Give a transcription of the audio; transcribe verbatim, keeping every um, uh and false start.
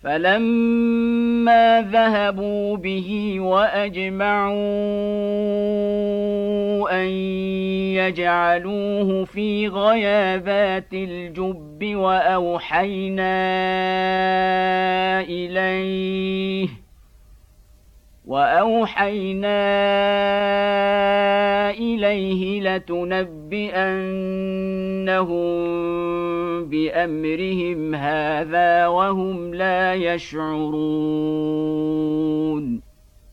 فلما ذهبوا به وأجمعوا أن يجعلوه في غيابات الجب وأوحينا إليه وأوحينا إليه لتنبئنهم بأمرهم هذا وهم لا يشعرون